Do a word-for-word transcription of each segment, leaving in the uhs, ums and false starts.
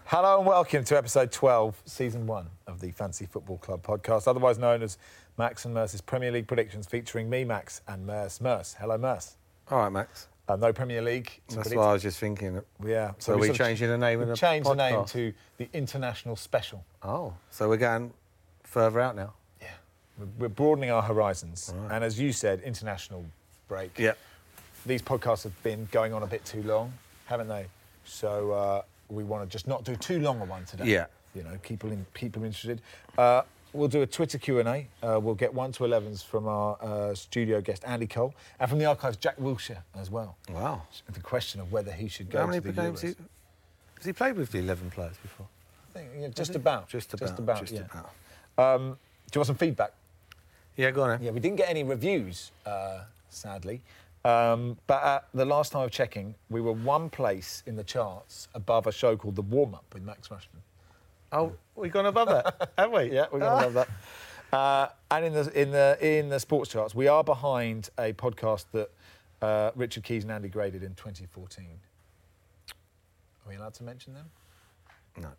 Hello and welcome to episode twelve, season one of the Fantasy Football Club podcast, otherwise known as Max and Merce's Premier League predictions, featuring me, Max, and Merce. Merce, hello, Merce. All right, Max. Uh, no Premier League. That's predict. what I was just thinking. Yeah. So, so are we changing the name of the changed podcast? the name to the International Special. Oh, so we're going further out now? Yeah. We're broadening our horizons. Right. And as you said, international break. Yeah. These podcasts have been going on a bit too long, haven't they? So uh, we want to just not do too long a one today. Yeah. You know, people in, people interested. Uh, we'll do a Twitter Q and A. Uh, we'll get one to elevens from our uh, studio guest, Andy Cole, and from the archives, Jack Wilshere as well. Wow. The question of whether he should go How many to the games Euros. he, has he played with the eleven players before? I think, yeah, just, about, just about. Just about. Just yeah. about. Um, do you want some feedback? Yeah, go on then. Yeah, we didn't get any reviews, uh, sadly. Um, but uh, the last time of checking, we were one place in the charts above a show called The Warm-Up with Max Rushton. Oh, we've gone above that, have we? Yeah, we've gone above that. Uh, and in the in the in the sports charts, we are behind a podcast that uh, Richard Keys and Andy graded in twenty fourteen. Are we allowed to mention them? No.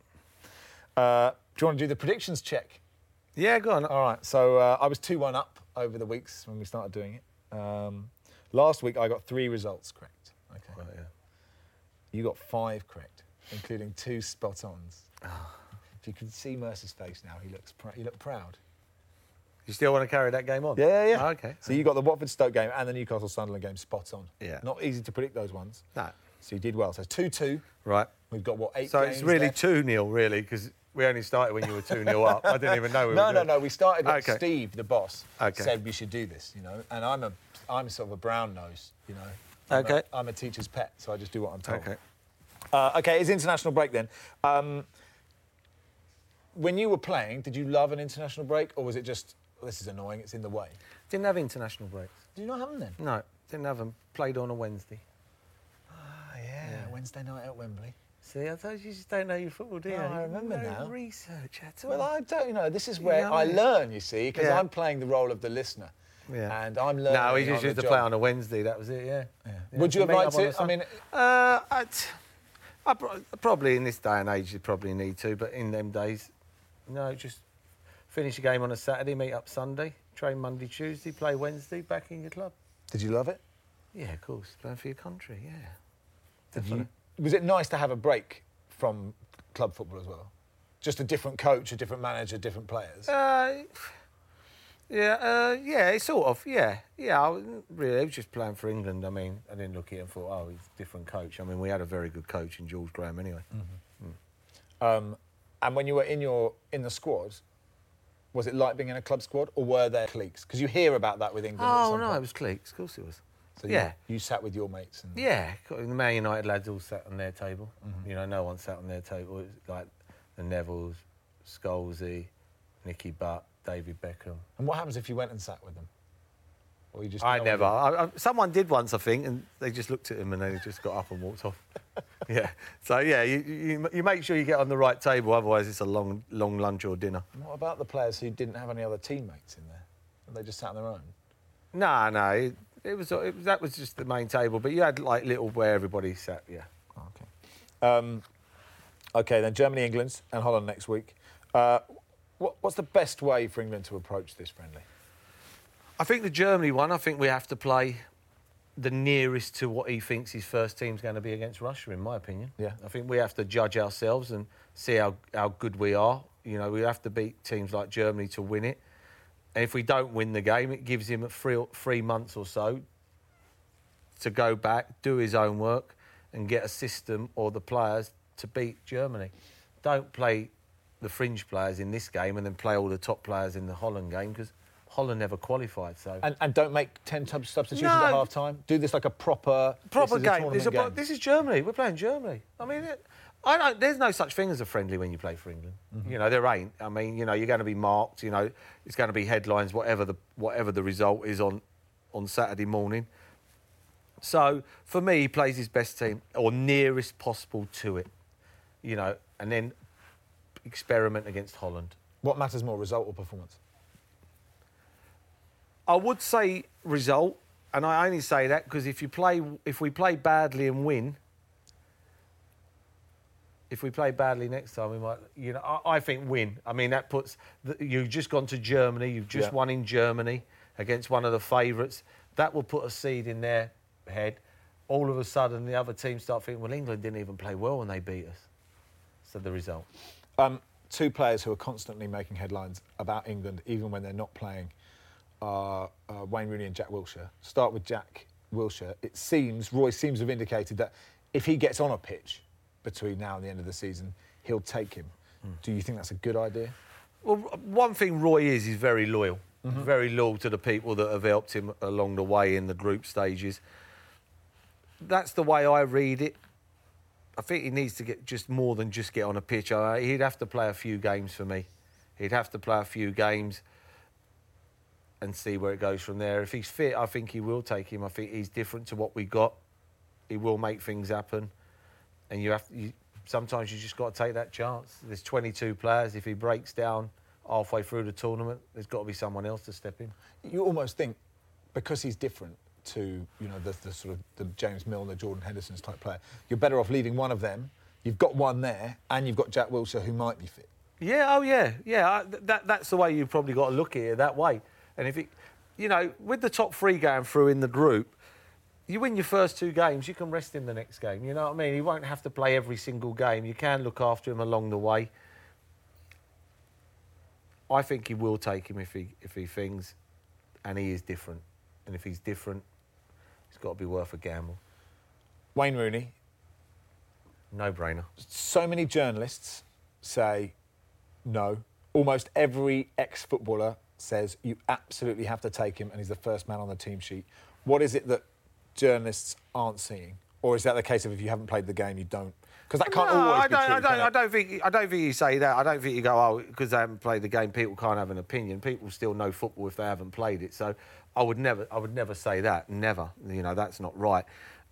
No. Uh, do you want to do the predictions check? Yeah, go on. All right. So uh, I was two one up over the weeks when we started doing it. Um, last week I got three results correct. Okay. Right, yeah. You got five correct, including two spot-ons. If you could see Mercer's face now, he looks pr- he looked proud. You still want to carry that game on? Yeah, yeah, yeah. Oh, okay. So you got the Watford-Stoke game and the Newcastle-Sunderland game spot on. Yeah. Not easy to predict those ones. No. So you did well. So two two. Right. We've got, what, eight So games it's really left? two nil, really, because we only started when you were two nil up. I didn't even know we No, were no, doing. no. We started when Okay. Steve, the boss, Okay. said we should do this, you know. And I'm a, I'm sort of a brown nose, you know. I'm Okay. A, I'm a teacher's pet, so I just do what I'm told. Okay. Uh, okay, it's international break then. Um, when you were playing, did you love an international break, or was it just, oh, this is annoying, it's in the way? Didn't have international breaks. Did you not have them then? No, didn't have them. Played on a Wednesday. Ah, yeah, Yeah. Wednesday night at Wembley. See, I thought you just don't know your football, do you? No, I remember no now. research at all. Well, I don't, you know, this is where Yeah, I yeah. learn, you see, because Yeah. I'm playing the role of the listener. Yeah. And I'm learning. No, we just on the used to job. play on a Wednesday. That was it. Yeah. Yeah. Yeah, Would you have meet liked up on a it? I Sun- mean, uh, I'd, I pro- probably in this day and age you probably need to, but in them days, no, just finish a game on a Saturday, meet up Sunday, train Monday, Tuesday, play Wednesday, back in your club. did you love it? Yeah, of course, playing for your country. Yeah. Did Definitely. you, was it nice to have a break from club football as well? Just a different coach, a different manager, different players? Uh, yeah, uh, yeah, it's sort of, yeah, yeah. I wasn't really, I was just playing for England. I mean, I didn't look at it and thought, oh, he's a different coach. I mean, we had a very good coach in George Graham anyway. Um, and when you were in your in the squad, was it like being in a club squad, or were there cliques? Because you hear about that with England. at Oh some no, point. it was cliques. Of course it was. So yeah. You, you sat with your mates. And Yeah, the Man United lads all sat on their table. Mm-hmm. You know, no one sat on their table. It was like the Nevilles, Scholesy, Nicky Butt, David Beckham. And what happens if you went and sat with them? Or you just I no never. idea? I, I, someone did once, I think, and they just looked at him and they just got up and walked off. Yeah. So yeah, you, you you make sure you get on the right table, otherwise it's a long long lunch or dinner. And what about the players who didn't have any other teammates in there? They just sat on their own. No, no, it, it was it was that was just the main table, but you had like little where everybody sat. Yeah. Oh, okay. Um, okay, then Germany, England, and Holland next week. Uh, what, what's the best way for England to approach this friendly? I think the Germany one, I think we have to play the nearest to what he thinks his first team's going to be against Russia, in my opinion. Yeah. I think we have to judge ourselves and see how, how good we are. You know, we have to beat teams like Germany to win it. And if we don't win the game, it gives him three, three months or so to go back, do his own work and get a system or the players to beat Germany. Don't play the fringe players in this game and then play all the top players in the Holland game, because Holland never qualified. So And, and don't make ten tub- substitutions No. at half time. Do this like a proper proper this is a game. This, is a, tournament pro- this is Germany. We're playing Germany. I mean, it, I don't, there's no such thing as a friendly when you play for England. Mm-hmm. You know, there ain't. I mean, you know, you're going to be marked. You know, it's going to be headlines, whatever the whatever the result is on on Saturday morning. So for me, he plays his best team or nearest possible to it. You know, and then experiment against Holland. What matters more, result or performance? I would say result, and I only say that because if you play, if we play badly and win, if we play badly next time, we might, you know, I, I think win. I mean, that puts, the, you've just gone to Germany, you've just Yeah. won in Germany against one of the favourites. That will put a seed in their head. All of a sudden, the other teams start thinking, well, England didn't even play well when they beat us. So the result. Um, two players who are constantly making headlines about England, even when they're not playing, are uh, Wayne Rooney and Jack Wilshere. Start with Jack Wilshere. It seems, Roy seems to have indicated that if he gets on a pitch between now and the end of the season, he'll take him. Mm. Do you think that's a good idea? Well, one thing Roy is, he's very loyal. Mm-hmm. Very loyal to the people that have helped him along the way in the group stages. That's the way I read it. I think he needs to get just more than just get on a pitch. Uh, he'd have to play a few games for me. He'd have to play a few games and see where it goes from there. If he's fit, I think he will take him. I think he's different to what we got. He will make things happen. And you have to, you, sometimes you just got to take that chance. There's twenty-two players. If he breaks down halfway through the tournament, there's got to be someone else to step in. You almost think, because he's different to, you know, the, the sort of the James Milner, Jordan Henderson's type player, you're better off leaving one of them. You've got one there, and you've got Jack Wilshere, who might be fit. Yeah, oh yeah, yeah. I, that that's the way you've probably got to look at it, that way. And if it, you know, with the top three going through in the group, you win your first two games, you can rest him the next game. You know what I mean? He won't have to play every single game. You can look after him along the way. I think he will take him if he if he thinks, and he is different. And if he's different, it's got to be worth a gamble. Wayne Rooney. No-brainer. So many journalists say no. Almost every ex-footballer says you absolutely have to take him, and he's the first man on the team sheet. What is it that journalists aren't seeing, or is that the case of if you haven't played the game, you don't? Because that can't no, always I be don't, true. I don't, I don't think. I don't think you say that. I don't think you go, oh, because they haven't played the game, people can't have an opinion. People still know football if they haven't played it. So I would never, I would never say that. Never. You know, that's not right.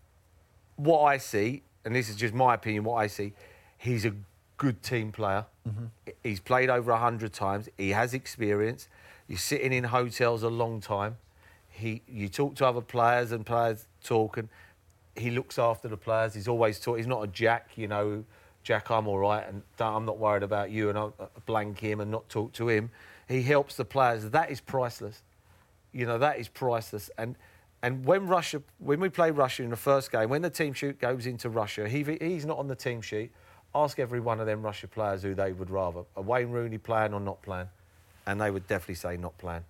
What I see, and this is just my opinion, what I see, he's a good team player. Mm-hmm. He's played over a hundred times. He has experience. You're sitting in hotels a long time. He, you talk to other players and players talk, and he looks after the players. He's always taught. He's not a Jack, you know, Jack, I'm all right, and I'm not worried about you, and I'll blank him and not talk to him. He helps the players. That is priceless. You know, that is priceless. And and when Russia, when we play Russia in the first game, when the team sheet goes into Russia, he he's not on the team sheet. Ask every one of them Russia players who they would rather. A Wayne Rooney playing or not playing. And they would definitely say not playing.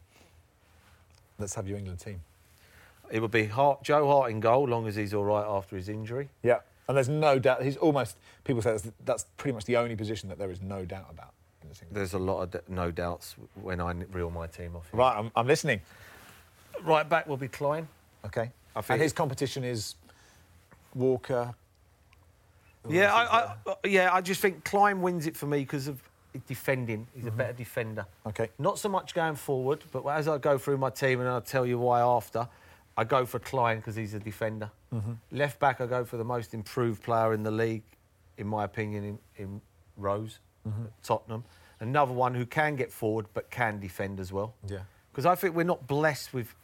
Let's have your England team. It would be Hart, Joe Hart in goal, long as he's all right after his injury. Yeah, and there's no doubt. He's almost, people say that's, that's pretty much the only position that there is no doubt about. In this England There's team. a lot of d- no doubts when I reel my team off. Here. Right, I'm, I'm listening. Right back will be Klein. Okay. I think and his competition is Walker. Who Yeah, else is I, there? I, yeah, I just think Klein wins it for me because of defending. He's mm-hmm. a better defender. Okay. Not so much going forward, but as I go through my team, and I'll tell you why after, I go for Klein because he's a defender. Mm-hmm. Left back, I go for the most improved player in the league, in my opinion, in, in Rose, mm-hmm. at Tottenham. Another one who can get forward but can defend as well. Yeah. Because I think we're not blessed with,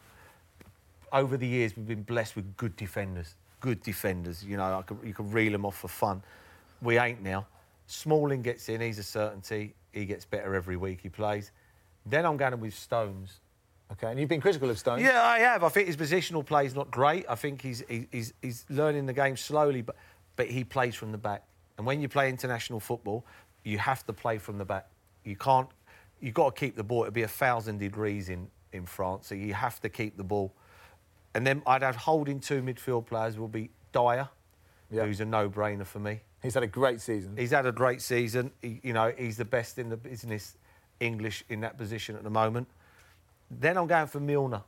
over the years, we've been blessed with good defenders. Good defenders, you know, I could, you can reel them off for fun. We ain't now. Smalling gets in, he's a certainty. He gets better every week he plays. Then I'm going with Stones. Okay, and you've been critical of Stones? Yeah, I have. I think his positional play is not great. I think he's he, he's he's learning the game slowly, but but he plays from the back. And when you play international football, you have to play from the back. You can't. You've got to keep the ball. It'd be a thousand degrees in in France, so you have to keep the ball. And then I'd have holding two midfield players will be Dyer, yeah. who's a no-brainer for me. He's had a great season. He's had a great season. He, you know, he's the best in the business, English, in that position at the moment. Then I'm going for Milner.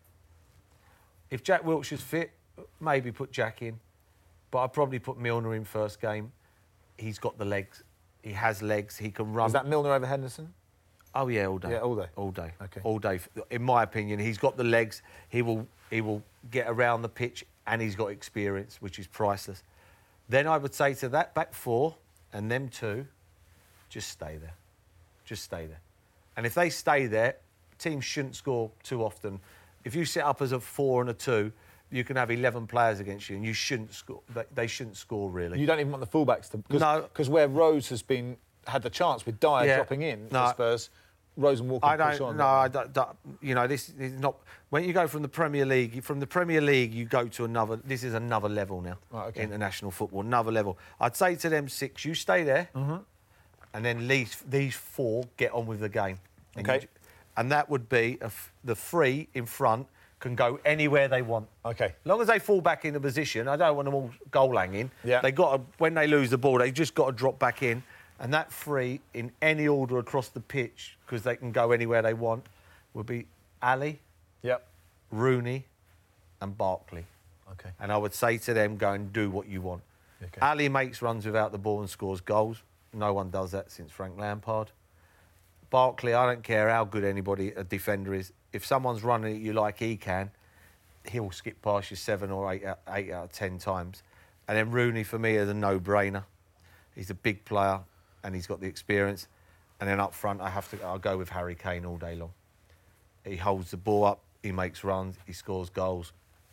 If Jack Wilshere's fit, maybe put Jack in. But I'd probably put Milner in first game. He's got the legs. He has legs. He can run. Is that Milner over Henderson? Oh, yeah, all day. Yeah, all day. All day. Okay. All day. In my opinion, he's got the legs. He will, he will get around the pitch, and he's got experience, which is priceless. Then I would say to that back four and them two, just stay there. Just stay there. And if they stay there, teams shouldn't score too often. If you set up as a four and a two, you can have eleven players against you, and you shouldn't score. They, they shouldn't score really. You don't even want the fullbacks to. Cause, No. Because where Rose has been had the chance with Dyer Yeah. dropping in No. for Spurs, Rose and Walker I push don't. on. No, don't I they? don't, don't. You know, this is not. When you go from the Premier League, from the Premier League, you go to another. This is another level now. Right, okay. International football, another level. I'd say to them six, you stay there, Mm-hmm. and then these these four get on with the game. And Okay. you- and that would be a f- the three in front can go anywhere they want. Okay. As long as they fall back into position, I don't want them all goal hanging. Yeah. They got to, when they lose the ball, they just got to drop back in, and that three in any order across the pitch, because they can go anywhere they want, would be Ali, Yep. Rooney, and Barkley. Okay. And I would say to them, go and do what you want. Okay. Ali makes runs without the ball and scores goals. No one does that since Frank Lampard. Barkley, I don't care how good anybody, a defender is. If someone's running at you like he can, he'll skip past you seven or eight out, eight out of ten times. And then Rooney, for me, is a no-brainer. He's a big player and he's got the experience. And then up front, I have to, I'll go with Harry Kane all day long. He holds the ball up, he makes runs, he scores goals.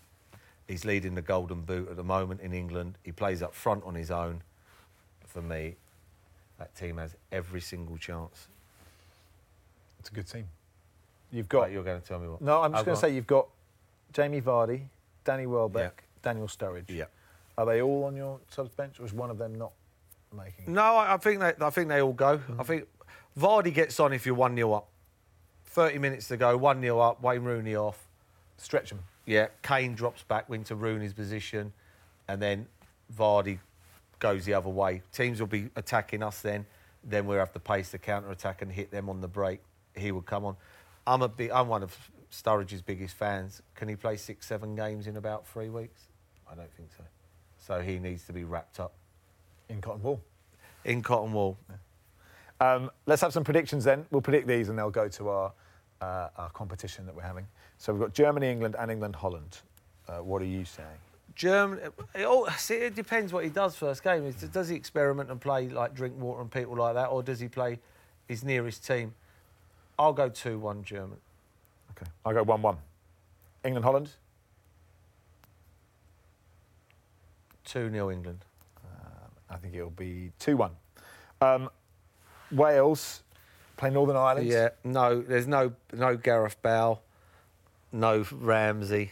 He's leading the Golden Boot at the moment in England. He plays up front on his own. For me, that team has every single chance. It's a good team. You've got. Right, you're going to tell me what? No, I'm just I've going to got- say you've got Jamie Vardy, Danny Welbeck, Yeah. Daniel Sturridge. Yeah. Are they all on your subs bench, or is one of them not making it? No, I, I think they. I think they all go. I think Vardy gets on if you're one nil up. Thirty minutes to go, one nil up. Wayne Rooney off. Stretch them. Yeah, Kane drops back into Rooney's position, and then Vardy goes the other way. Teams will be attacking us then. Then we'll have the pace to counter attack and hit them on the break. He would come on. I'm a big, I'm one of Sturridge's biggest fans. Can he play six, seven games in about three weeks? I don't think so. So he needs to be wrapped up In cotton wool. in cotton wool. Um, let's have some predictions then. We'll predict these and they'll go to our, uh, our competition that we're having. So we've got Germany, England and England, Holland. Uh, what are you saying? German. It, all, see, it depends what he does first game. Is, does he experiment and play like Drinkwater and people like that, or does he play his nearest team? I'll go two one German. Okay. I'll go one one. England, Holland? two nil England. I think it'll be two one. Um, Wales play Northern Ireland. Yeah, no, there's no no Gareth Bale, no Ramsey.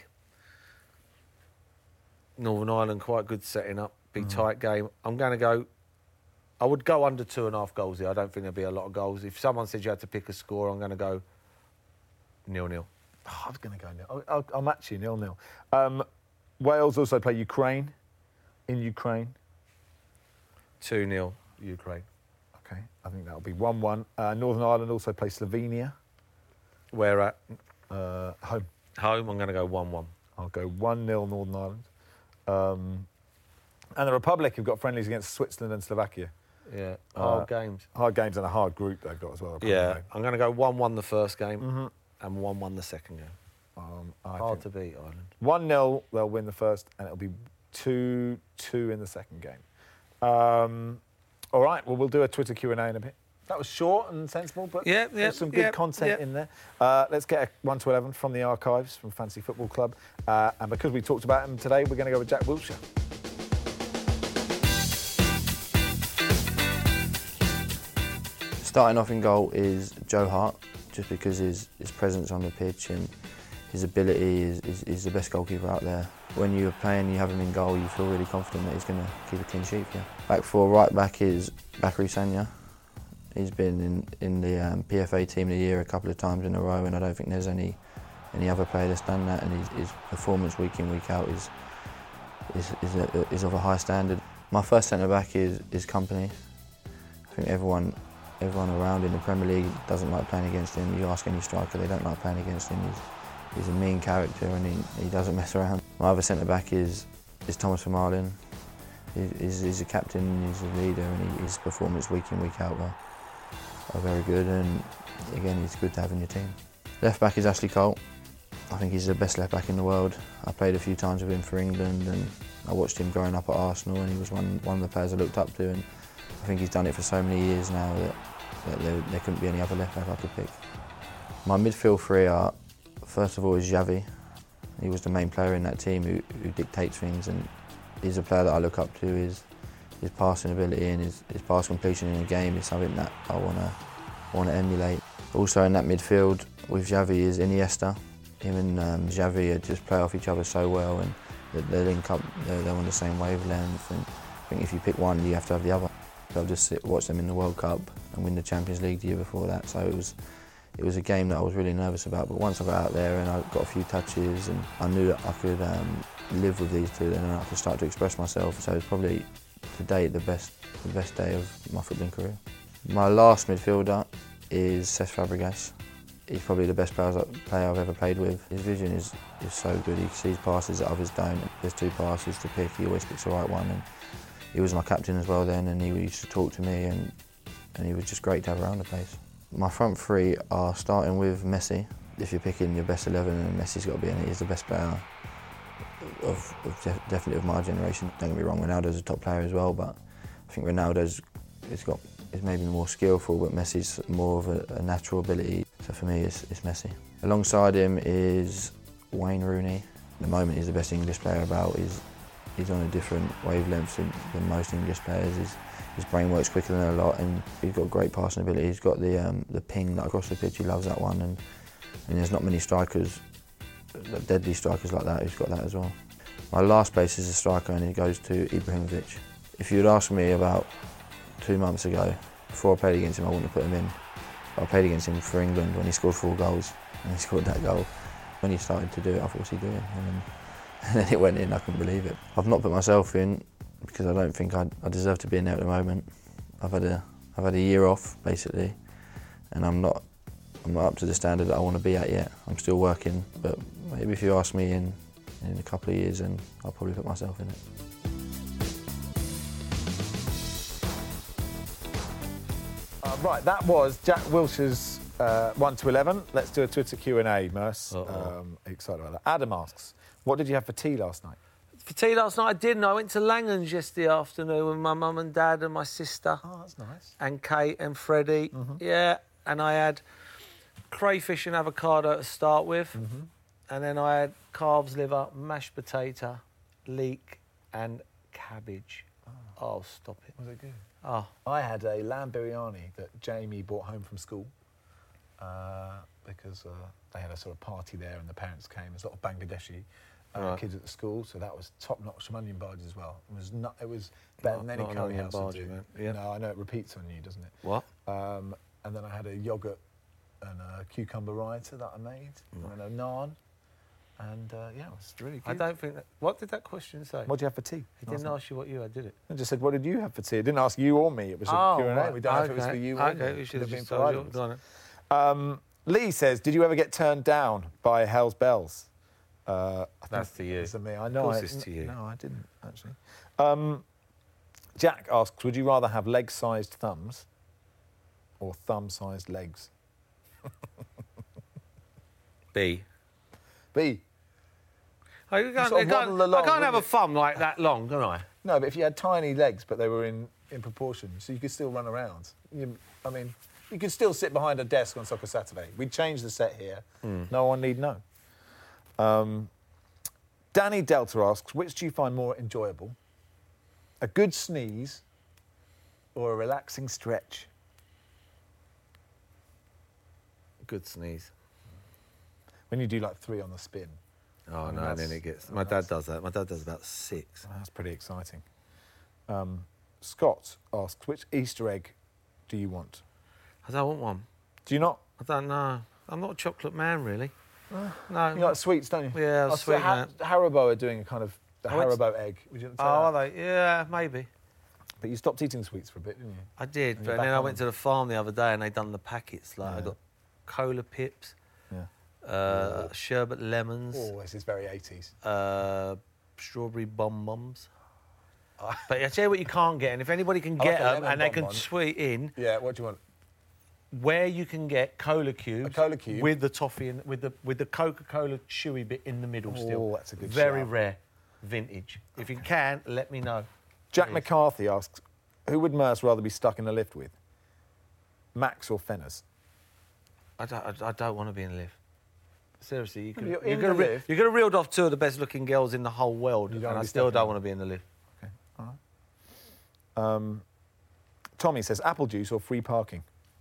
Northern Ireland quite good setting up, big tight game. I'm going to go. I would go under two and a half goals here. I don't think there'll be a lot of goals. If someone said you had to pick a score, I'm going to go nil nil. Oh, I was going to go nil. I'll, I'll, I'll match you nil nil. Um, Wales also play Ukraine in Ukraine. two nil Ukraine. Okay, I think that'll be one one. Uh, Northern Ireland also play Slovenia. Where at? Uh, home. Home, I'm going to go one one. I'll go one nil Northern Ireland. Um, and the Republic have got friendlies against Switzerland and Slovakia. Yeah, hard Uh, games. Hard games and a hard group they've got as well. Yeah, probably. I'm going to go one one the first game Mhm. and one one the second game. Um, I Hard think to beat, Ireland. one nil, they'll win the first, and it'll be two two in the second game. Um, all right, well, we'll do a Twitter Q and A in a bit. That was short and sensible, but Yeah, yeah, there's some good yeah, content yeah. in there. Uh, let's get a one to eleven from the archives from Fantasy Football Club. Uh, and because we talked about him today, we're going to go with Jack Wilshere. Starting off in goal is Joe Hart, just because his, his presence on the pitch and his ability is, is, is the best goalkeeper out there. When you're playing, you have him in goal, you feel really confident that he's going to keep a clean sheet for you. Back four, right back is Bakary Sagna. He's been in, in the um, P F A Team of the Year a couple of times in a row, and I don't think there's any any other player that's done that, and his, his performance week in, week out is is, is, a, is of a high standard. My first centre-back is, is Kompany. I think everyone everyone around in the Premier League doesn't like playing against him. You ask any striker, they don't like playing against him. He's, he's a mean character and he, he doesn't mess around. My other centre-back is, is Thomas Vermaelen. He, he's, he's a captain, he's a leader, and he, his performance week in, week out are, are very good, and again, he's good to have in your team. Left back is Ashley Cole. I think he's the best left back in the world. I played a few times with him for England, and I watched him growing up at Arsenal, and he was one, one of the players I looked up to, and I think he's done it for so many years now that, that there, there couldn't be any other left back I could pick. My midfield three are, first of all, is Xavi. He was the main player in that team who, who dictates things, and he's a player that I look up to. His, his passing ability and his, his pass completion in a game is something that I want to want to emulate. Also in that midfield with Xavi is Iniesta. Him and um, Xavi just play off each other so well, and they, they link up, they're, they're on the same wavelength, and I think if you pick one, you have to have the other. I've just sit, watched them in the World Cup and win the Champions League the year before that, so it was it was a game that I was really nervous about. But once I got out there and I got a few touches, and I knew that I could um, live with these two, then I could start to express myself. So it's probably to date the best the best day of my footballing career. My last midfielder is Cesc Fabregas. He's probably the best player I've ever played with. His vision is, is so good. He sees passes that others don't. There's two passes to pick, he always picks the right one. And he was my captain as well then, and he used to talk to me, and, and he was just great to have around the place. My front three are starting with Messi. If you're picking your best eleven, and Messi's got to be in it, he's the best player of, of definitely of my generation. Don't get me wrong, Ronaldo's a top player as well, but I think Ronaldo's he's got is maybe more skillful, but Messi's more of a, a natural ability. So for me, it's, it's Messi. Alongside him is Wayne Rooney. At the moment, he's the best English player about. He's, he's on a different wavelength than, than most English players. He's, his brain works quicker than a lot, and he's got great passing ability. He's got the um, the ping like across the pitch. He loves that one, and, and there's not many strikers, deadly strikers like that, who's got that as well. My last place is a striker, and it goes to Ibrahimovic. If you'd asked me about two months ago, before I played against him, I wouldn't have put him in. I played against him for England when he scored four goals, and he scored that goal. When he started to do it, I thought, what's he doing? And then, and then it went in, I couldn't believe it. I've not put myself in because I don't think I, I deserve to be in there at the moment. I've had a, I've had a year off, basically, and I'm not, I'm not up to the standard that I want to be at yet. I'm still working, but maybe if you ask me in, in a couple of years, then I'll probably put myself in it. Uh, right, that was Jack Wilshere's uh, one to eleven. Let's do a Twitter Q and A, Merce. Um, excited about that. Adam asks, what did you have for tea last night? For tea last night, I didn't. I went to Langhams yesterday afternoon with my mum and dad and my sister. Oh, that's nice. And Kate and Freddie. Mm-hmm. Yeah, and I had crayfish and avocado to start with. Mm-hmm. And then I had calves liver, mashed potato, leek and cabbage. Oh, oh stop it. Was it good? Oh. I had a lamb biryani that Jamie brought home from school uh, because uh, they had a sort of party there and the parents came. There's a lot of Bangladeshi uh, right. kids at the school, so that was top-notch. Some onion bhaji as well. It was not. It was better Not- than any not an curry onion house would bhaji, do. man. Yeah. No, I know it repeats on you, doesn't it? What? Um, and then I had a yoghurt and a cucumber raita that I made, Mm. and a naan. And uh, yeah, it was really good. I don't think that... What did that question say? What did you have for tea? It didn't ask you what you had, did it? I just said, what did you have for tea? It didn't ask you or me. It was a Oh, Q and A. right. We don't know if it was Okay. for you or Okay, me. we should have Could just been told for you. either of Go on us. then. Um, Lee says, did you ever get turned down by Hell's Bells? Uh, I That's think to you. It's to me. I know. Of course I, it's to you. No, I didn't, actually. Um, Jack asks, would you rather have leg-sized thumbs or thumb-sized legs? B. B. I can't, sort I of can't, waddle along, I can't have a wouldn't it? thumb like that long, can I? No, but if you had tiny legs, but they were in, in proportion, so you could still run around. You, I mean, you could still sit behind a desk on Soccer Saturday. We'd change the set here. Mm. No one need know. Um, Danny Delta asks, which do you find more enjoyable? A good sneeze or a relaxing stretch? Good sneeze. When you do like three on the spin. Oh, I mean, no, and then that's- it gets... oh, My dad that's- does that. My dad does about six. That's pretty exciting. Um, Scott asks, which Easter egg do you want? I don't want one. Do you not? I don't know. I'm not a chocolate man, really. No. You like sweets, don't you? Yeah, Oh, sweet so Ha- man. Haribo are doing a kind of the Oh, it's- Haribo egg. Would you say Oh, that? are they? Yeah, maybe. But you stopped eating sweets for a bit, didn't you? I did, And but you're then back I on went them. to the farm the other day and they done the packets. Like I Yeah. got cola pips, Yeah. uh, sherbet lemons, Oh, this is very eighties. uh, strawberry bum bums. But I tell you what you can't get, and if anybody can get like a them lemon and they bum can one. tweet in Yeah, what do you want? where you can get cola cubes, A cola cube? with the toffee and with the with the Coca-Cola chewy bit in the middle Oh, still. that's a good Very shout. rare, vintage. If you can, let me know. Jack Please. McCarthy asks, who would Merce rather be stuck in a lift with? Max or Fenners? I don't, I, I don't want to be in a lift. Seriously, you could, You're you're, in gonna the re- lift. you're gonna reel off two of the best looking girls in the whole world, You and don't wanna I be still stuck don't in want to be in the lift. Okay, all right. Um, Tommy says apple juice or free parking.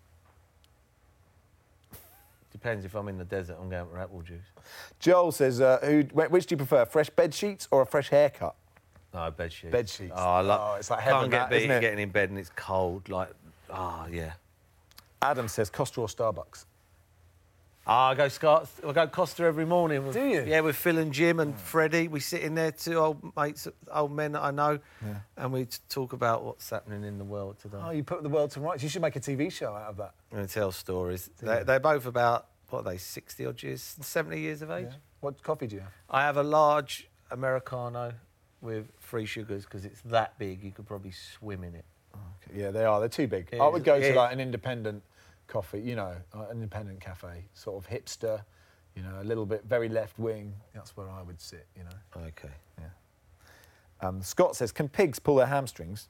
Depends if I'm in the desert, I'm going for apple juice. Joel says, uh, who, wh- which do you prefer, fresh bed sheets or a fresh haircut? No, bed sheets. Bed sheets. Oh, I love. Oh, it's like heaven, can't get that, beat isn't it? getting in bed and it's cold. Like, ah, oh, yeah. Adam says Costa or Starbucks. Ah, I go Scar- I go Costa every morning. With, Do you? Yeah, with Phil and Jim and Freddie. We sit in there, two old mates, old men that I know, Yeah. and we t- talk about what's happening in the world today. Oh, you put the world to rights. You should make a T V show out of that. And tell stories. Do They, you? they're both about, what are they, sixty odd years, seventy years of age? Yeah. What coffee do you have? I have a large Americano with free sugars because it's that big, you could probably swim in it. Okay. Yeah, they are. They're too big. It I is- would go to it- like an independent coffee, you know, uh, an independent cafe, sort of hipster, you know, a little bit very left wing. That's where I would sit, you know. Okay. Yeah. Um, Scott says, can pigs pull their hamstrings?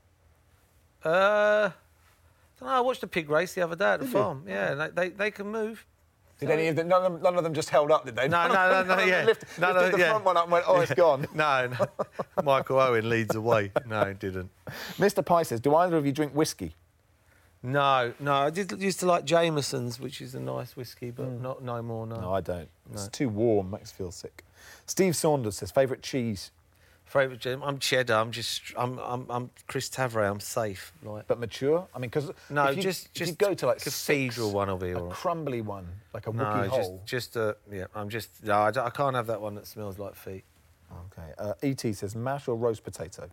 Uh, don't know, I watched a pig race the other day at the Did you? farm. Yeah, they, they, they can move. Did any of them? None of them, none of them just held up, did they? No, no, no, None no, of them yeah. Lift, No, lifted no, the yeah. front one up and went, oh, it's gone. No, no. Michael Owen leads the way. No, he didn't. Mister Pye says, do either of you drink whiskey? No, no. I did used to like Jameson's, which is a nice whiskey, but not no more. No. No, I don't. It's No. too warm, makes me feel sick. Steve Saunders says, favourite cheese, Favourite Jam? I'm cheddar. I'm just. I'm. I'm. I'm Chris Tavray. I'm safe. Like. but mature? I mean, because No, if you, just if just you go to like cathedral six, one will be a all right. crumbly one, like a No, Wookiee just hole. just a yeah. I'm just. No, I, don't- I can't have that one that smells like feet. Okay. Uh, E T says, mash or roast potato?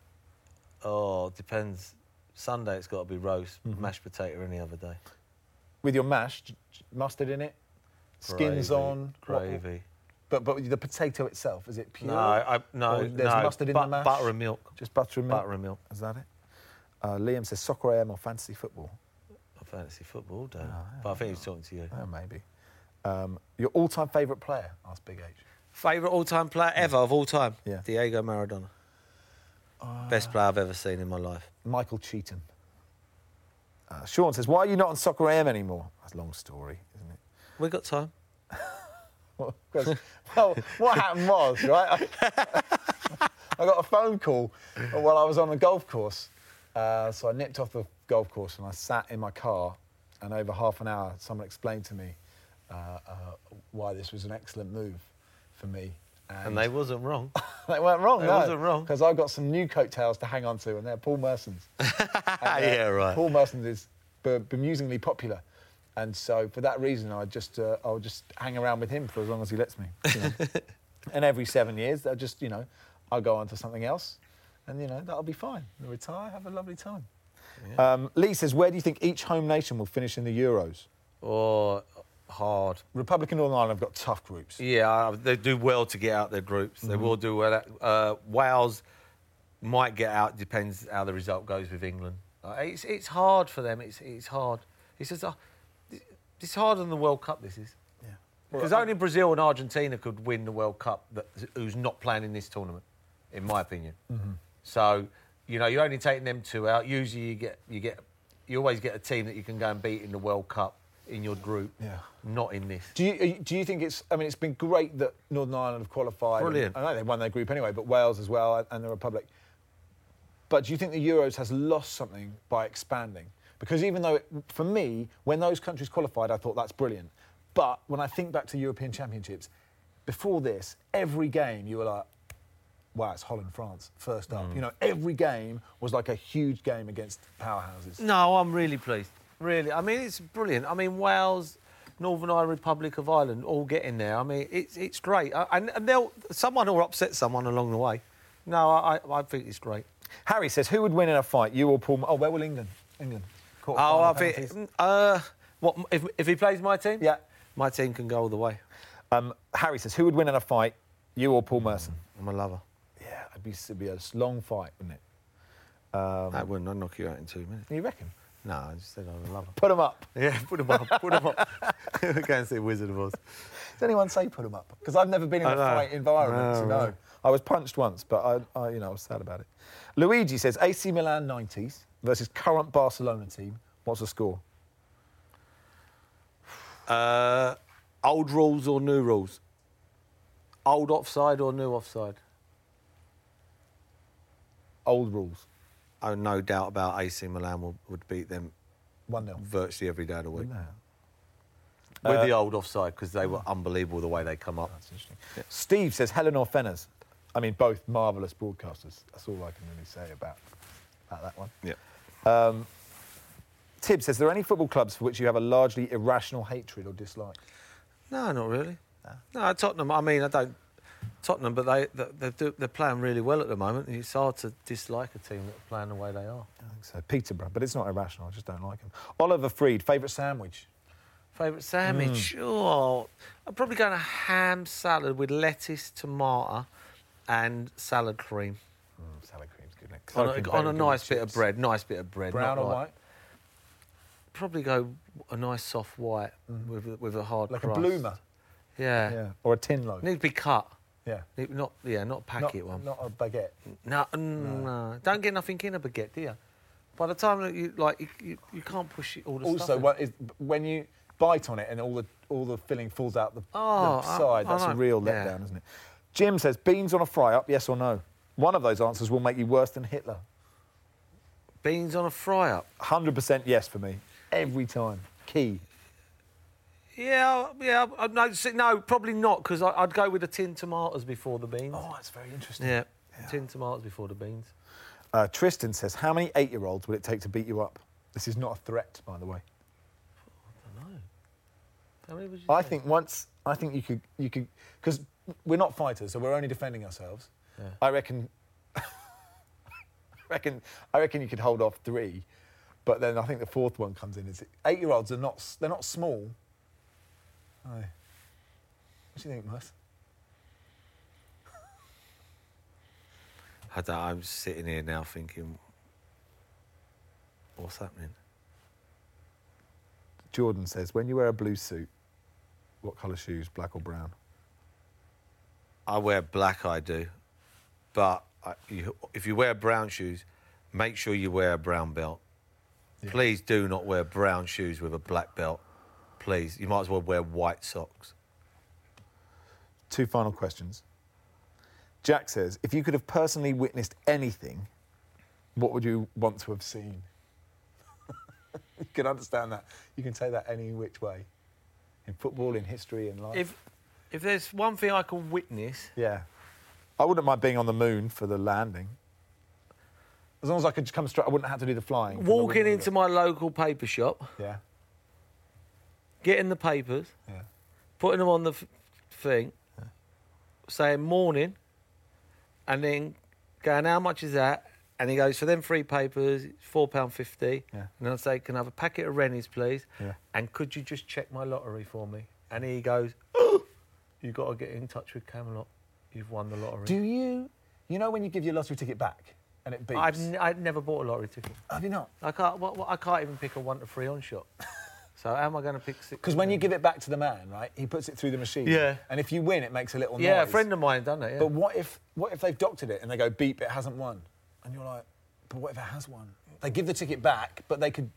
Oh, depends. Sunday it's got to be roast, Mm-hmm. mashed potato any other day. With your mash, j- j- mustard in it, skins Gravy, on, what- gravy. But but the potato itself, is it pure? No, I, no, Or there's no. mustard in bu- the mash? Butter and milk. Just butter and milk. Butter and milk. Is that it? Uh, Liam says soccer A M or fantasy football. I fancy football all day. Oh, but I think he's talking to you. Oh, maybe. Um, your all-time favourite player? Asked Big H. Favourite all-time player ever of all time? Yeah. Diego Maradona. Best player I've ever seen in my life. Michael Cheatham. Uh, Sean says, why are you not on Soccer A M anymore? That's a long story, isn't it? We got time. Well, 'cause- well, what happened was, right, I, I got a phone call while I was on a golf course. Uh, so I nipped off the golf course and I sat in my car, and over half an hour, someone explained to me uh, uh, why this was an excellent move for me. And they wasn't wrong. They weren't wrong, They no. wasn't wrong. Because I've got some new coattails to hang on to, and they're Paul Merson's. And, uh, Yeah, right. Paul Merson's is be- bemusingly popular. And so for that reason, I just, uh, I'll just hang around with him for as long as he lets me. You know. And every seven years, they'll just, you know, I'll go on to something else. And, you know, that'll be fine. I'll retire, have a lovely time. Um, Lee says, where do you think each home nation will finish in the Euros? Or hard. Republic and Northern Ireland have got tough groups. Yeah, uh, they do well to get out their groups. They will do well. At, uh, Wales might get out. Depends how the result goes with England. Uh, it's it's hard for them. It's it's hard. It's just, uh, it's harder than the World Cup. This is Yeah. because only Brazil and Argentina could win the World Cup. That, who's not playing in this tournament, in my opinion. Mm-hmm. So you know, you're only taking them two out. Usually, you get you get you always get a team that you can go and beat in the World Cup in your group. Yeah. Not in this. Do you do you think it's? I mean, it's been great that Northern Ireland have qualified. Brilliant. I know they won their group anyway, but Wales as well and the Republic. But do you think the Euros has lost something by expanding? Because even though, it, for me, when those countries qualified, I thought that's brilliant. But when I think back to European Championships, before this, every game you were like, wow, it's Holland, France, first up. You know, every game was like a huge game against powerhouses. No, I'm really pleased. Really, I mean, it's brilliant. I mean, Wales, Northern Ireland, Republic of Ireland, all getting there. I mean, it's it's great. I, and and they'll someone will upset someone along the way. No, I I think it's great. Harry says, who would win in a fight, you or Paul? Oh, where will England? England. Oh, Quarter-final I penalties. think. Uh, what if if he plays my team? Yeah. My team can go all the way. Um, Harry says, who would win in a fight, you or Paul Merson? I'm a lover. Yeah, it'd be, it'd be a long fight, wouldn't it? Um, I wouldn't. I'd knock you out in two minutes. you reckon? No, I just said I'm a lover. Put them up. Yeah, put him up. Put him up. Go and see Wizard of Oz. Does anyone say put them up? Because I've never been in I a know. fight environment, so No, no. right. I was punched once, but I, I, you know, I was sad about it. Luigi says A C Milan nineties versus current Barcelona team. What's the score? Uh, Old rules or new rules? Old offside or new offside? Old rules. Oh, no doubt about A C Milan will, would beat them one nil. virtually every day of the week. No. With Uh, the old offside, because they were unbelievable the way they come up. That's interesting. Steve says, Helen or Fenners? I mean, both marvellous broadcasters. That's all I can really say about, about that one. Yeah. Um, Tib says, are there any football clubs for which you have a largely irrational hatred or dislike? No, not really. No. No, Tottenham. I mean, I don't. Tottenham, but they they they're, do, they're playing really well at the moment. It's hard to dislike a team that are playing the way they are. I think so. Peterborough, but it's not irrational. I just don't like them. Oliver Freed, favourite sandwich? Favourite sandwich? Oh, I'm probably going to ham salad with lettuce, tomato, and salad cream. Mm, salad cream's good. Isn't it? On Salad cream's a, on very a good nice with bit of chips. bread. Nice bit of bread. Brown not or like, white? Probably go a nice soft white with with a hard Like crust. a bloomer? Yeah. Yeah. Or a tin loaf? Need to be cut. Yeah. Need- Not yeah, not a Not, packet one. not a baguette. No, no, no. Don't get nothing in a baguette, do you? By the time that you like, you, you, you can't push it all the Also, stuff. in. what is, when you bite on it and all the all the filling falls out the, Oh, the I- side, I that's a know. real Yeah. letdown, isn't it? Jim says, beans on a fry-up, yes or no? One of those answers will make you worse than Hitler. Beans on a fry up. one hundred percent yes for me. Every time. Key. Yeah, yeah. I- No, see, no, probably not, because I'd go with the tinned tomatoes before the beans. Oh, that's very interesting. yeah. Tinned tomatoes before the beans. Uh, Tristan says, how many eight-year-olds would it take to beat you up? This is not a threat, by the way. I don't know. How many would you I say? think once, I think you could, you could, because we're not fighters, so we're only defending ourselves. Yeah. I reckon, I reckon, I reckon you could hold off three, but then I think the fourth one comes in. Is eight-year-olds are not, they're not small. No. What do you think, Mus? I don't, I'm sitting here now thinking, what's happening? Jordan says, when you wear a blue suit, what colour shoes, black or brown? I wear black, I do. But I, you, if you wear brown shoes, make sure you wear a brown belt. Yeah. Please do not wear brown shoes with a black belt. Please. You might as well wear white socks. Two final questions. Jack says, if you could have personally witnessed anything, what would you want to have seen? You can understand that. You can take that any which way. In football, in history, in life. If if there's one thing I can witness, Yeah. I wouldn't mind being on the moon for the landing. As long as I could just come straight, I wouldn't have to do the flying. 'cause I walking wouldn't into my local paper shop, wanna go- getting the papers, Yeah, yeah. putting them on the f- thing, saying morning, and then going, how much is that? And he goes, for them three papers, it's four pounds fifty. Yeah. And I say, can I have a packet of Rennies, please? Yeah. And could you just check my lottery for me? And he goes, oh, you've got to get in touch with Camelot. You've won the lottery. Do you, you know when you give your lottery ticket back and it beeps? I've, n- I've never bought a lottery ticket. Have you not? I can't, what, what, I can't even pick a one to three on shot. So how am I going to pick six? Because when you give it back to the man, right, he puts it through the machine. Yeah. And if you win, it makes a little Yeah, noise. a friend of mine done it, yeah. But what if what if they've doctored it and they go, beep, it hasn't won? And you're like, but what if it has won? They give the ticket back, but they could...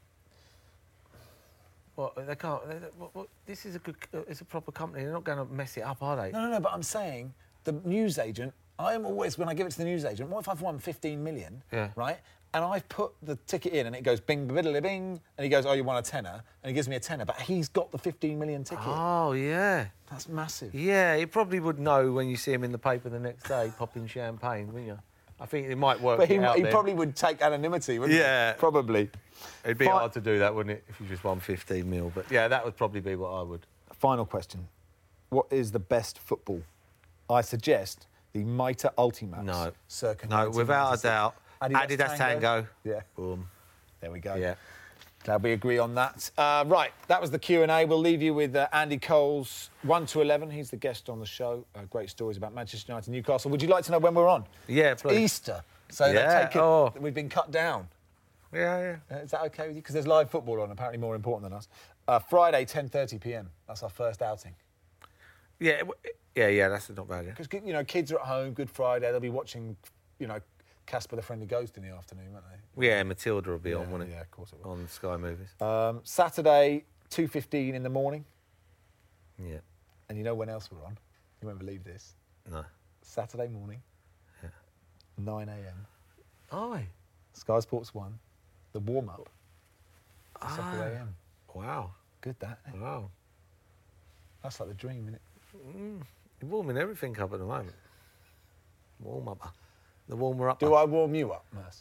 What, they can't. They, what, what, this is a good. Uh, it's a proper company. They're not going to mess it up, are they? No, no, no, but I'm saying the newsagent, I'm always, when I give it to the newsagent, what if I've won fifteen million, Yeah. right? And I've put the ticket in and it goes bing, biddly bing, and he goes, oh, you won a tenner, and he gives me a tenner, but he's got the fifteen million ticket. Oh yeah, That's massive. yeah. He probably would know when you see him in the paper the next day, popping champagne, wouldn't you? I think it might work. But he, it out he then. probably would take anonymity, wouldn't Yeah. he? Probably. It'd be Fi- hard to do that, wouldn't it? If you just won fifteen mil, but yeah, that would probably be what I would. Final question. What is the best football? I suggest the Mitre Ultimax. No. Circa No, without a nineteen ninety-six. doubt. Adidas, Tango. Yeah. Boom. There we go. Yeah. Glad we agree on that. Uh, right, that was the Q and A. We'll leave you with uh, Andy Cole's one to eleven. He's the guest on the show. Uh, great stories about Manchester United and Newcastle. Would you like to know when we're on? Yeah, It's please. Easter. So they Yeah, take it, oh. we've been cut down. Yeah, yeah. Uh, Is that okay with you? Because there's live football on, apparently more important than us. Uh, Friday, ten thirty p m. That's our first outing. Yeah, w- yeah, yeah. That's not bad. Yeah. Because, you know, kids are at home, Good Friday. They'll be watching, you know, Casper the Friendly Ghost in the afternoon, won't they? Yeah, Matilda will be on, Yeah, won't it? yeah, of course it will. On Sky Movies. Um, Saturday, two fifteen in the morning. Yeah. And you know when else we're on? You won't believe this. No. Saturday morning, Yeah. nine a.m. Aye. Sky Sports one, the warm-up. Ah. Saturday a m. Wow. Good that. Eh? Wow. That's like the dream, isn't it? Mm. You're warming everything up at the moment. Warm up. The warmer up. Do I warm you up, Merce?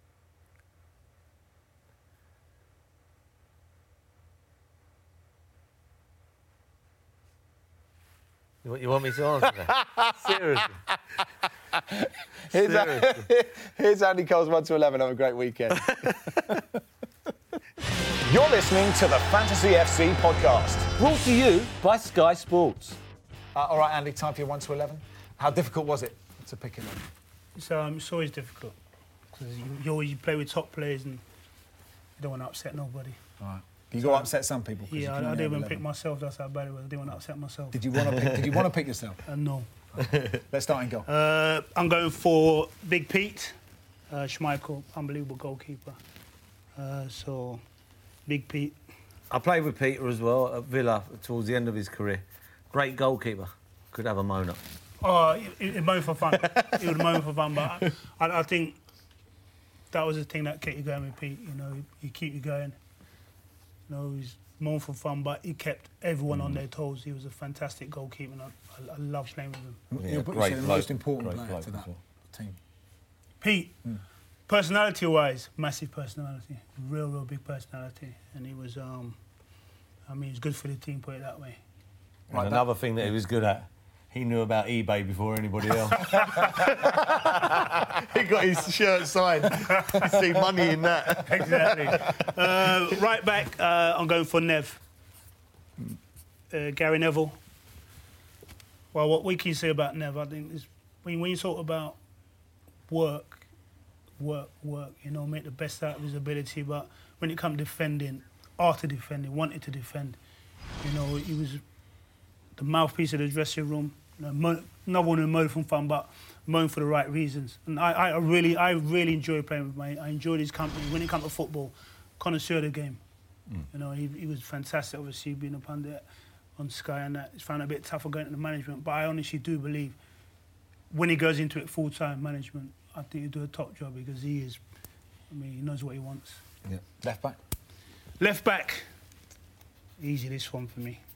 You want, you want me to answer that? Seriously. Here's, Seriously. here's Andy Cole's one to eleven. Have a great weekend. You're listening to the Fantasy F C podcast. Brought to you by Sky Sports. Uh, all right, Andy, time for your one to eleven. How difficult was it to pick eleven? It's, um, it's always difficult because you, you always you play with top players and you don't want to upset nobody. All right. You got to upset some people. 'cause you Yeah, can I, I only didn't have even pick eleven. myself. That's how bad it was. I didn't want to upset myself. Did you want to pick? Did you want to pick yourself? Uh, no. Let's start in goal. Uh, I'm going for Big Pete, uh, Schmeichel, unbelievable goalkeeper. Uh, so, Big Pete. I played with Peter as well at Villa towards the end of his career. Great goalkeeper. Could have a moan up. Oh, it, it moaned for fun. It would moan for fun, but I, I think that was the thing that kept you going with Pete. You know, he, he keep you going. You know, he's moaned for fun, but he kept everyone on their toes. He was a fantastic goalkeeper, and I, I, I loved playing with him. You're Yeah, putting great the bloke. most important Great player bloke to as that well. team. Pete, personality-wise, massive personality, real, real big personality, and he was, um, I mean, he was good for the team. Put it that way. And Right, another thing that he was good at, he knew about eBay before anybody else. He got his shirt signed. You see money in that. Exactly. uh, right back, uh, I'm going for Nev. Uh, Gary Neville. Well, what we can say about Nev, I think, is when, when you talk about work, work, work, you know, make the best out of his ability, but when it comes to defending, after defending, wanted to defend, you know, he was the mouthpiece of the dressing room. You know, mo- not one who moaned from fun, but moaned for the right reasons. And I, I really, I really enjoy playing with him. I enjoyed his company. When it comes to football, connoisseur of the game. Mm. You know, he, he was fantastic. Obviously, being a pundit on Sky, and that it's found it a bit tougher going into management. But I honestly do believe when he goes into it full time management, I think he'll do a top job because he is. I mean, he knows what he wants. Yeah. Left back. Left back. Easy this one for me.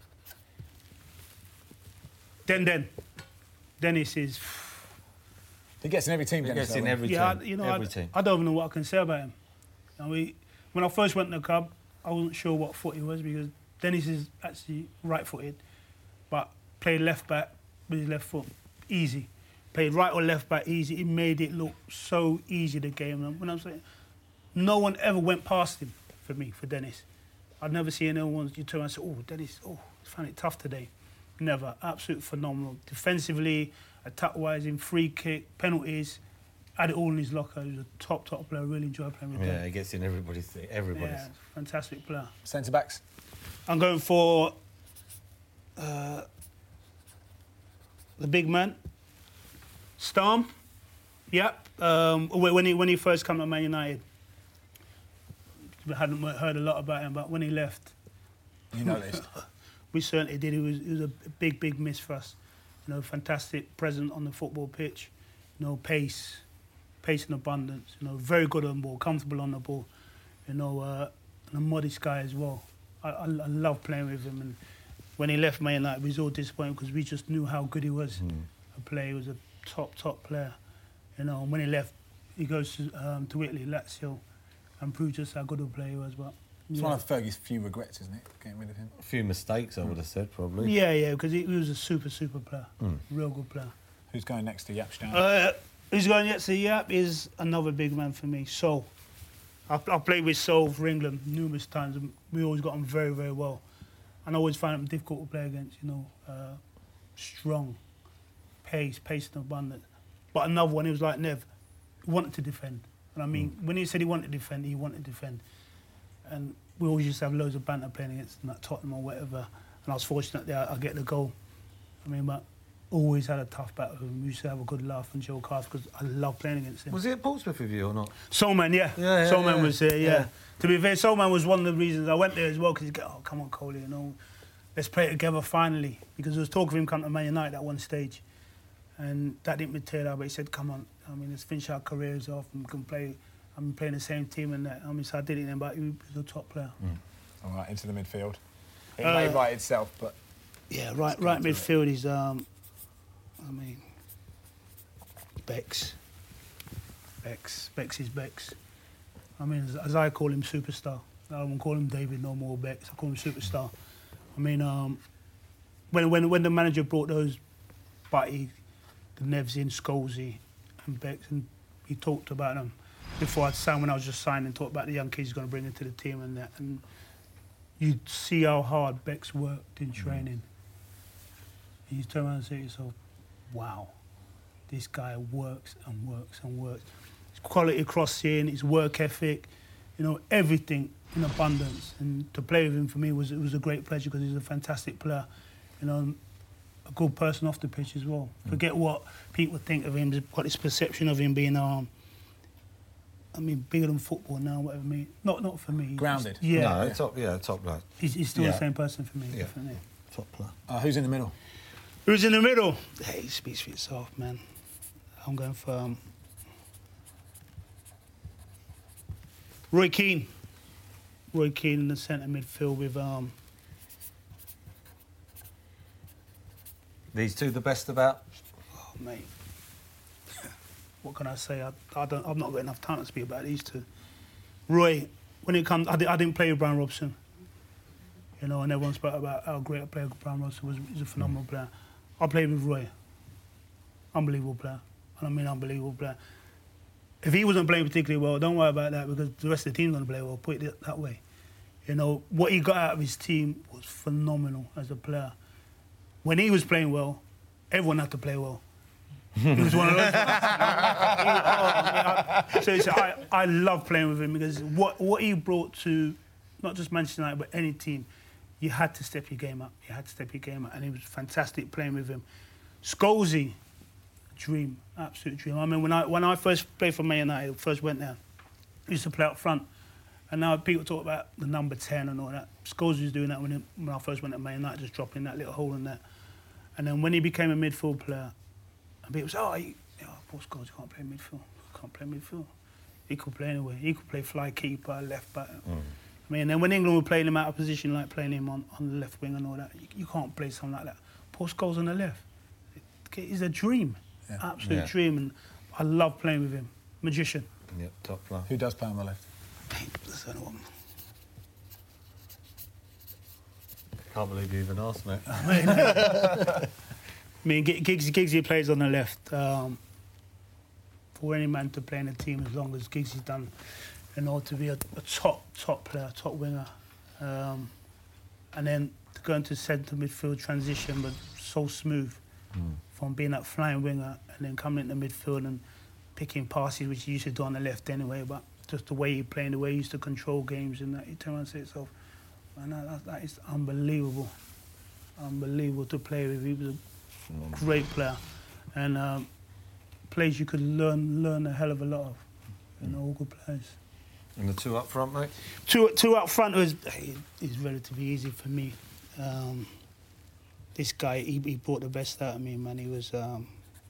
Den Den. Dennis is. He gets in every team. He Dennis, gets though, in doesn't every Yeah, team. I, you know, every I, team. I don't even know what I can say about him. I mean, when I first went to the club, I wasn't sure what foot he was because Dennis is actually right-footed, but played left back with his left foot, easy. Played right or left back, easy. He made it look so easy, the game. And when I'm saying, no one ever went past him for me, for Dennis. I'd never seen anyone you turn around and say, oh, Dennis, oh, I found it tough today. Never. Absolute phenomenal. Defensively, attack-wise, in free kick, penalties, had it all in his locker. He was a top, top player. Really enjoyed playing with him. Yeah, he gets in everybody's thing. Everybody's. Yeah, fantastic player. Centre backs. I'm going for uh, the big man, Storm. Yep. Um, when he when he first came to Man United, we hadn't heard a lot about him, but when he left, You noticed. we certainly did. It was it was a big, big miss for us. You know, fantastic presence on the football pitch. You know, pace, pace and abundance. You know, very good on the ball, comfortable on the ball. You know, uh, and a modest guy as well. I, I, I love playing with him. And when he left Man United, we was all disappointed because we just knew how good he was. Mm. A player, he was a top, top player. You know, and when he left, he goes to, um, to Italy, Lazio, and proved just how good a player he was. But It's yeah. one of Fergie's few regrets, isn't it? Getting rid of him. A few mistakes, I would have said, probably. Yeah, yeah, because he, he was a super, super player. Mm. Real good player. Who's going next to Yapstein? Uh, who's going yet? So Yap is another big man for me. So, I've, I've played with Sol for England numerous times, and we always got on very, very well. And I always found him difficult to play against. You know, uh, strong, pace, pace and abundance. But another one, he was like Nev, he wanted to defend. And I mean, mm. when he said he wanted to defend, he wanted to defend. And we always used to have loads of banter playing against him at Tottenham or whatever. And I was fortunate that I, I get the goal. I mean, but always had a tough battle with him. We used to have a good laugh and Joe Cast because I love playing against him. Was he at Portsmouth with you or not? Soulman, yeah. Yeah, yeah, Soulman yeah. was there, yeah. Yeah. To be fair, Soulman was one of the reasons I went there as well because he'd go, oh, come on, Coley, you know. let's play together finally. Because there was talk of him coming to Man United at one stage. And that didn't materialise, but he said, come on, I mean, let's finish our careers off and we can play. I'm playing the same team and that. I mean, so I did it then, but he was a top player. Mm. All right, into the midfield. It Uh, may write itself, but... Yeah, right right midfield is, um, I mean, Bex. Bex. Bex is Bex. I mean, as, as I call him, superstar. I don't call him David no more, Bex. I call him superstar. I mean, um, when when when the manager brought those Butty, the Nevs in, Scholesy and Bex, and he talked about them before I'd signed, when I was just signing, talked about the young kids he's going to bring into the team and that. And you'd see how hard Bex worked in training. And you turn around and say to yourself, wow, this guy works and works and works. His quality crossing, his work ethic, you know, everything in abundance. And to play with him for me was it was a great pleasure because he's a fantastic player, you know, a good person off the pitch as well. Mm. Forget what people think of him, what this perception of him being, um, I mean, bigger than football now, whatever. I mean, not not for me. Grounded. Just, yeah, No, yeah. top, yeah, top bloke. he's, he's still Yeah. the same person for me. Yeah. Definitely. Top player. Uh, who's in the middle? Who's in the middle? Hey, it speaks for itself, man. I'm going for um, Roy Keane. Roy Keane in the centre midfield with um, These two the best about? oh mate. What can I say? I, I don't. I've not got enough time to speak about these two. Roy, when it comes, I, di- I didn't play with Brian Robson. You know, and everyone spoke about how great a player Brian Robson was. He's a phenomenal player. I played with Roy. Unbelievable player. And I mean unbelievable player. If he wasn't playing particularly well, don't worry about that because the rest of the team's going to play well, put it that way. You know, what he got out of his team was phenomenal as a player. When he was playing well, everyone had to play well. He was one of those. oh, so it's, I, I love playing with him because what, what he brought to not just Manchester United, but any team, you had to step your game up. You had to step your game up. And it was fantastic playing with him. Scholesy, dream, absolute dream. I mean, when I when I first played for Man United, first went there, I used to play up front. And now people talk about the number ten and all that. Scholesy was doing that when, he, when I first went to Man United, just dropping that little hole in that. And then when he became a midfield player, and people say, oh, he, oh Paul Scholes can't play midfield. Can't play midfield. He could play anywhere. He could play fly keeper, left back. Mm. I mean, then when England were playing him out of position, like playing him on, on the left wing and all that, you, you can't play something like that. Paul Scholes on the left. It's a dream. Yeah. Absolute yeah. dream. And I love playing with him. Magician. Yep, top player. Who does play on the left? There's only one. Can't believe you even asked, mate. I mean, I mean Giggsy, Giggsy plays on the left. Um, for any man to play in a team as long as Giggsy's done, in order to be a, a top, top player, top winger. Um, and then to go into centre midfield transition, but so smooth mm. from being that flying winger and then coming into midfield and picking passes, which he used to do on the left anyway, but just the way he played, the way he used to control games and that, he turned around and said himself, man, that, that is unbelievable. Unbelievable to play with. He was a mm. great player. And um, players you could learn learn a hell of a lot of. You know, all good players. And the two up front, mate? Two, two up front was is relatively easy for me. Um, this guy, he, he brought the best out of me, man. He was. Um,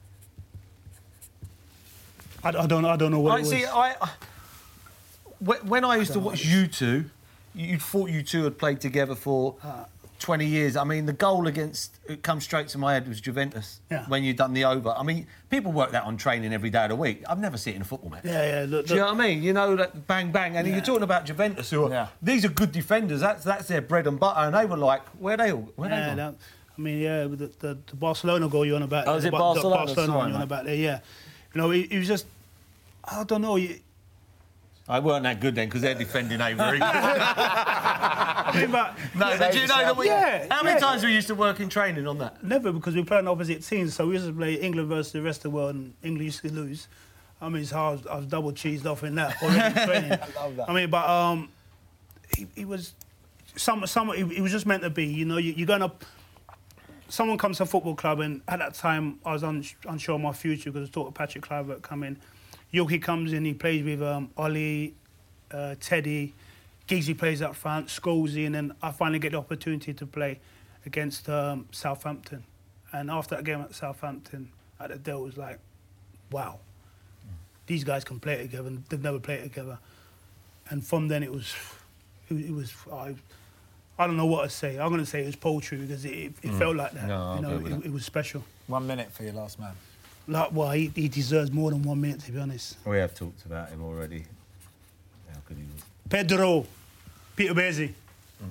I, I don't, I don't know what I it was. see. I, I when I used I to watch you two, you thought you two had played together for uh, twenty years. I mean, the goal against it comes straight to my head was Juventus yeah. when you'd done the over. I mean, people work that on training every day of the week. I've never seen it in a football match. Yeah, yeah. Look, Do you know what I mean? You know that bang bang, and yeah. you're talking about Juventus, who are yeah. these are good defenders. That's that's their bread and butter, and they were like, where they all? Where yeah, they that, I mean, yeah, the, the, the Barcelona goal you on about. Oh, is the, it Barcelona? The Barcelona Sorry, one you on about there, yeah. You know, he, he was just, I don't know. He, I weren't that good then because they're defending Avery. I mean, but no, did you know that we? Yeah, how many yeah. times we used to work in training on that? Never, because we play on opposite teams. So we used to play England versus the rest of the world, and England used to lose. I mean, so I was, I was double cheesed off in that already in training. I love that. I mean, but um, he, he was some, some. He, he was just meant to be. You know, you, you're going up. Someone comes to a football club, and at that time I was un, unsure of my future because I thought of Patrick Kluivert coming. Yoki comes in, he plays with um, Ollie, uh, Teddy, Giggsy plays up front, Scholesy, and then I finally get the opportunity to play against um, Southampton. And after that game at Southampton, at the Dell, it was like, wow, these guys can play together, and they've never played together. And from then, it was, it, it was, I, I don't know what to say. I'm going to say it was poetry because it, it, it mm. felt like that. No, I'll you know, go with it, that. it was special. One minute for your last man. Like, well, he, he deserves more than one minute, to be honest. We have talked about him already. How good he was. Pedro, Peter Bezzi. Mm.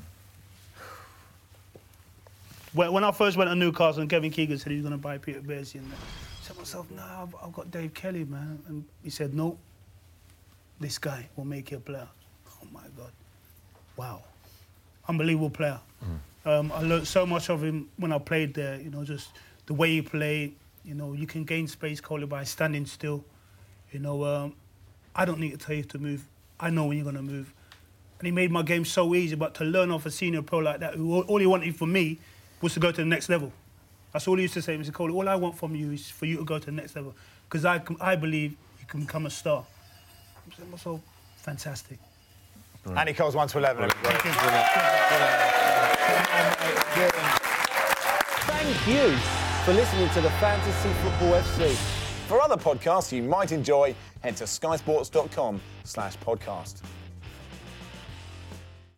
When, when I first went to Newcastle and Kevin Keegan said he was going to buy Peter Bezzi, and I said to myself, no, nah, I've, I've got Dave Kelly, man. And he said, no, this guy will make you a player. Oh, my God. Wow. Unbelievable player. Mm. Um, I learned so much of him when I played there, you know, just the way he played. You know, you can gain space, Coley, by standing still. You know, um, I don't need to tell you to move. I know when you're going to move. And he made my game so easy, but to learn off a senior pro like that, who all he wanted from me was to go to the next level. That's all he used to say, Mister Coley, all I want from you is for you to go to the next level. Because I, I believe you can become a star. So fantastic. Brilliant. And he calls one to eleven. Thank you for listening to the Fantasy Football F C. For other podcasts you might enjoy, head to sky sports dot com slash podcast.